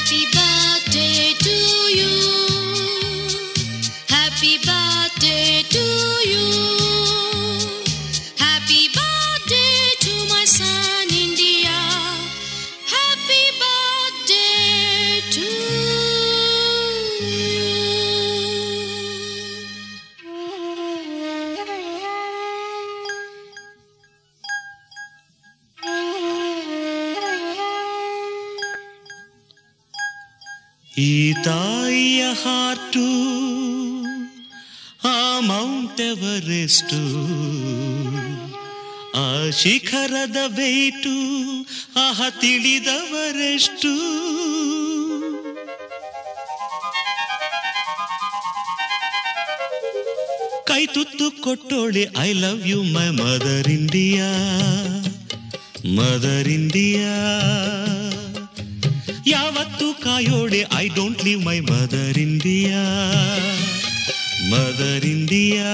Happy birthday to you. Happy birthday to you. Happy birthday to my son India. Happy birthday to you. ಈ ತಾಯಿಯ heart ಆ Mount Everest, ಆ ಶಿಖರದ weight ಆಹ ತಿಳಿದವರೆಷ್ಟು. ಕೈ ತುತ್ತು ಕೊಟ್ಟೋಳೆ I love you my mother India, mother India. ಯಾವತ್ತು ಕಾಯೋಡೆ I don't leave my mother India, mother India.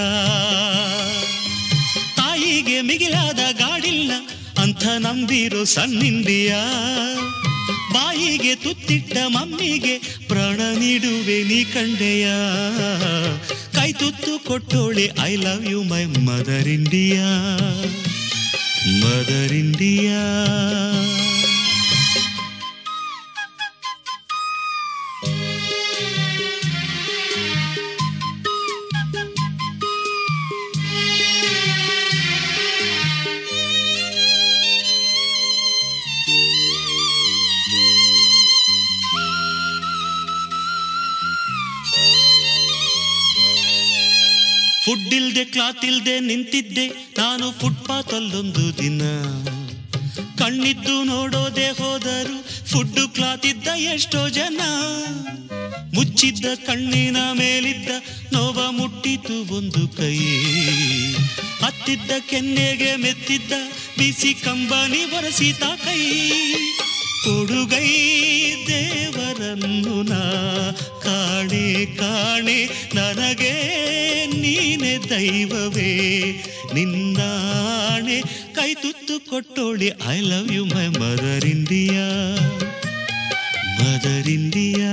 ತಾಯಿಗೆ ಮಿಗಿಲಾದ ಗಾಡಿಲ್ಲ ಅಂತ ನಂಬಿರೋ ಸನ್ ಇಂಡಿಯಾ. ಬಾಯಿಗೆ ತುತ್ತಿಟ್ಟ ಮಮ್ಮಿಗೆ ಪ್ರಾಣ ನೀಡುವೆ ನೀ ಕಂಡೆಯ. ಕೈ ತುತ್ತು ಕೊಟ್ಟೋಳೆ I love you my mother India, mother India. Food ಇಲ್ದೆ ಕ್ಲಾತ್ ಇಲ್ದೆ ನಿಂತಿದ್ದೆ ನಾನು ಫುಟ್ಪಾತ್ ಅಲ್ಲೊಂದು ದಿನ. ಕಣ್ಣಿದ್ದು ನೋಡೋದೆ ಹೋದರು ಫುಡ್ ಕ್ಲಾತ್ ಇದ್ದ ಎಷ್ಟೋ ಜನ. ಮುಚ್ಚಿದ್ದ ಕಣ್ಣಿನ ಮೇಲಿದ್ದ ನೋವ ಮುಟ್ಟಿತು ಒಂದು ಕೈ. ಹತ್ತಿದ್ದ ಕೆನ್ನೆಗೆ ಮೆತ್ತಿದ್ದ ಬಿಸಿ ಕಂಬನಿ ಒರೆಸಿತ ಕೈ. ಕೊಡುಗೈ ದೇವರನ್ನು ನಾ ಕಾಣೆ ಕಾಣೆ, ನನಗೆ ನೀನೆ ದೈವವೇ ನಿನ್ನಾಣೆ. ಕೈ ತುತ್ತು ಕೊಟ್ಟೋಳೆ I love you my mother India, mother India.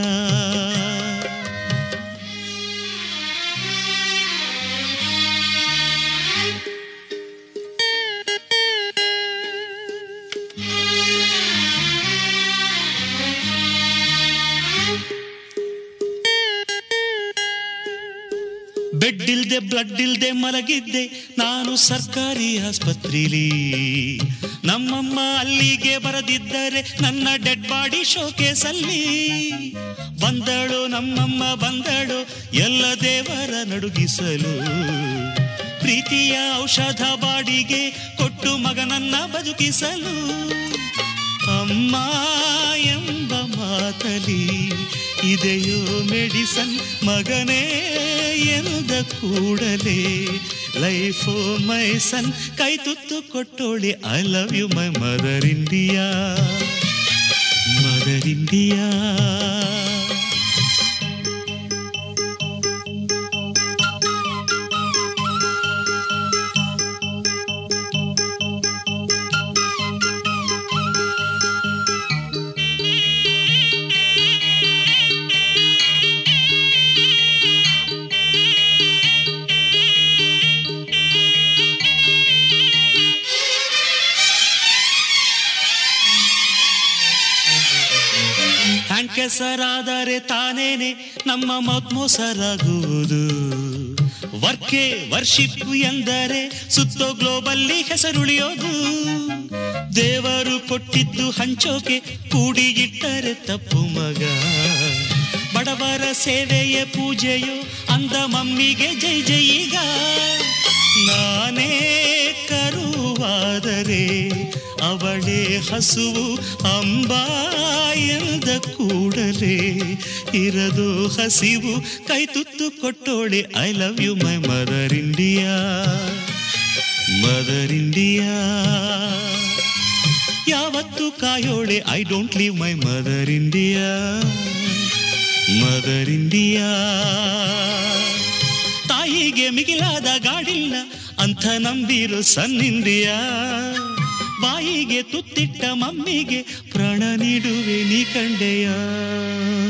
Bed ಇಲ್ದೆ ಬ್ಲಡ್ ಇಲ್ದೆ ಮಲಗಿದ್ದೆ ನಾನು ಸರ್ಕಾರಿ ಆಸ್ಪತ್ರೆಲಿ. ನಮ್ಮಮ್ಮ ಅಲ್ಲಿಗೆ ಬರದಿದ್ದರೆ ನನ್ನ ಡೆಡ್ ಬಾಡಿ ಶೋಕೇಸಲ್ಲಿ. ಬಂದಳು ನಮ್ಮಮ್ಮ ಬಂದಳು ಎಲ್ಲ ದೇವರ ನಡುಗಿಸಲು. ಪ್ರೀತಿಯ ಔಷಧ ಬಾಡಿಗೆ ಕೊಟ್ಟು ಮಗನನ್ನ ಬದುಕಿಸಲು. ಅಮ್ಮ ಎಂಬ ಮಾತಲಿ ಇದೆಯೋ ಮೆಡಿಸನ್, ಮಗನೇ ಎನ್ನುದ ಕೂಡಲೇ ಲೈಫೋ ಮೈ ಸನ್. ಕೈ ತುತ್ತು ಕೊಟ್ಟೋಳೆ I love you my mother India, mother India. Hand ಕೆಸರಾದರೆ ತಾನೇನೆ ನಮ್ಮ ಮೋಸರಾಗುವುದು. ವರ್ಕೆ ವರ್ಷಿಪ್ ಎಂದರೆ ಸುತ್ತೋ ಗ್ಲೋಬಲ್ಲಿ ಹೆಸರುಳಿಯೋದು. ದೇವರು ಕೊಟ್ಟಿದ್ದು ಹಂಚೋಕೆ ಕೂಡಿ ಇಟ್ಟರೆ ತಪ್ಪು ಮಗ. ಬಡವರ ಸೇವೆಯ ಪೂಜೆಯೋ ಅಂದ ಮಮ್ಮಿಗೆ ಜೈ ಜೈ. ಈಗ ನಾನೇ ಕರುವಾದರೆ ಅವಳೇ ಹಸುವು ಅಂಬಾ ಎಂದ ಕೂಡಲೇ ಇರದು ಹಸಿವು. ಕೈ ತುತ್ತು ಕೊಟ್ಟೋಳೆ I love you my mother India, mother India. ಯಾವತ್ತು ಕಾಯೋಳೆ I don't leave my mother India, mother India. ತಾಯಿಗೆ ಮಿಗಿಲಾದ ಗಾಡಿಲ್ಲ ಅಂತ ನಂಬಿರೋ ಸನ್ ಇಂಡಿಯಾ. ಬಾಯಿಗೆ ತುತ್ತಿಟ್ಟ ಮಮ್ಮಿಗೆ ಪ್ರಾಣ ನೀಡುವೆ ನೀ ಕಂಡೆಯ.